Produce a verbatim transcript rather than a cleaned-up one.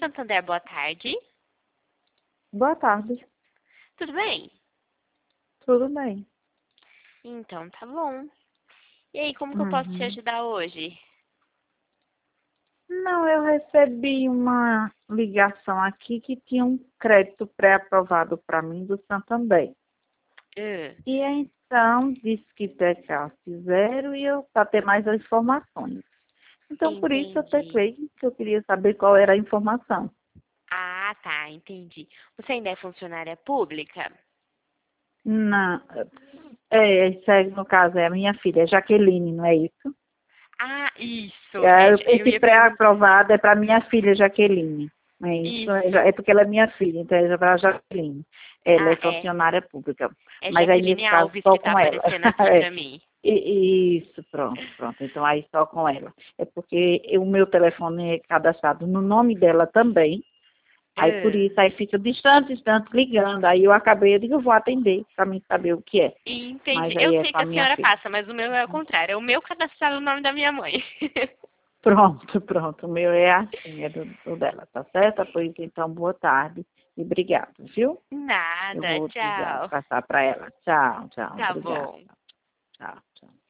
Santander, boa tarde. Boa tarde, Tudo bem? tudo bem? Então, tá bom. E aí, como que eu posso te Uhum. ajudar hoje? Não, eu recebi uma ligação aqui que tinha um crédito pré-aprovado para mim do Santander. Ah, E então disse que pegasse zero e eu para ter mais informações. Então por isso eu entendi. teclei que eu queria saber qual era a informação. Ah, tá, entendi. Você ainda é funcionária pública? Na, é, isso aí, no caso é a minha filha, Jaqueline, não é isso? Ah, isso. É, É, eu esse ia perguntar. pré-aprovado é para minha filha Jaqueline. É isso, é, Isso. já- é porque ela é minha filha, então é para a Jaqueline. Ela Ah, é é. funcionária pública. É Mas aí nesse Jaqueline caso Alves só que tá com ela. aparecendo aqui É, pra mim. e- Isso, pronto, pronto. Então aí só com ela. É porque o meu telefone é cadastrado no nome dela também. Aí por Ah, isso aí fica distante, distante ligando. Aí eu acabei, eu digo, eu vou atender para mim saber o que é. entendi. Mas Eu aí é sei com que a a minha senhora filha. passa, mas o meu é o contrário. É o meu cadastrado no nome da minha mãe. Pronto, pronto. O meu é assim, é do, do dela, tá certo? Pois então, boa tarde e obrigado, viu? Eu Nada, vou ligar, tchau. passar para ela. Tchau, tchau. Tá Obrigada. bom. Tchau, tchau.